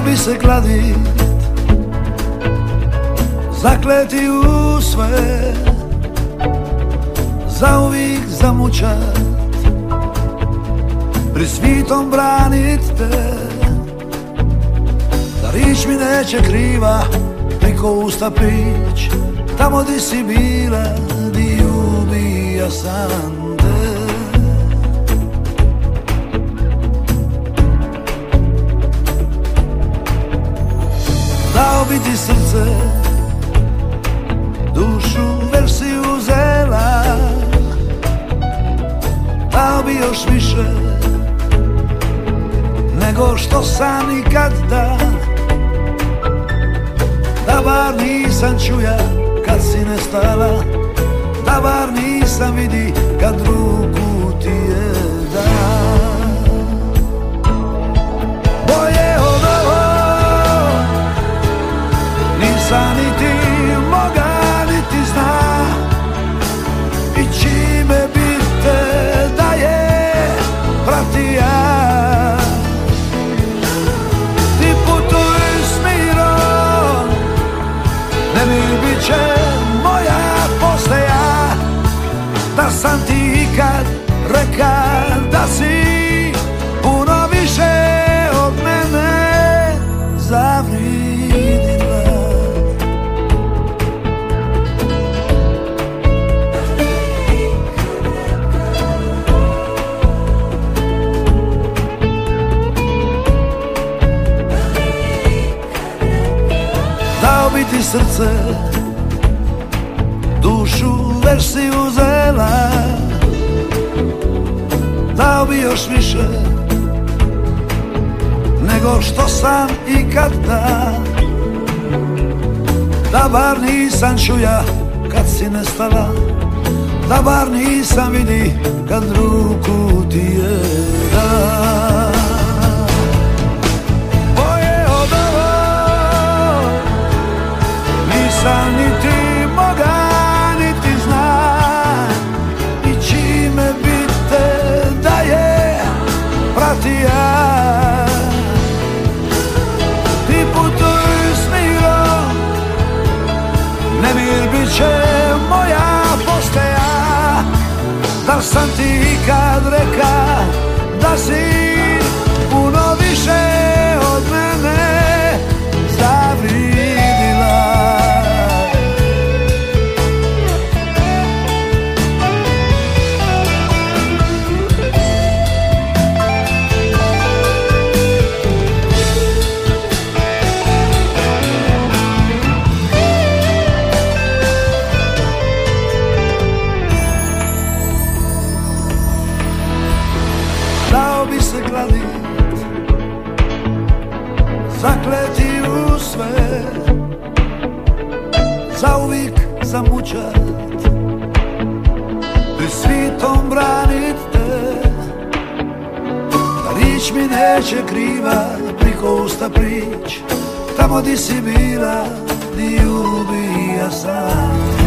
Dao bi se kladit, zakleti u sve, zauvijek zamućat, pri svitom branit te, da rič mi neće kriva priko usta prić, tamo di si bila, di ubija sam te. Dao bi ti srce, dušu već si uzela, dao bi još više nego što sam nikad da. Da bar nisam čuja kad si nestala, da bar nisam vidi kad ruku ti je da. Bolje od ovo nisam niti moga niti zna, i čime bi te da je pratija. Ti putuj s mirom, ne mi bit će moja postaja, da sam ti ikad reka da si puno više od mene zavridila. Dao bi ti srce, dušu već si uzela, dao bi još više nego što sam ikad da. Da bar nisam čuja kad si nestala, da bar nisam vidi kad ruku ti je da. Nisam niti moga niti znam, i čime bi te da je pratija. Ti putuj s mirom, nemir bit će moja postaja, da sam ti ikad reka da si puno više od mene zavridila. Dao bi se kladit, zakleti u sve, zauvijek zamućat, pri svitom branit te, da rič mi neće kriva priko usta prić, tamo di si bila, di ubija sam.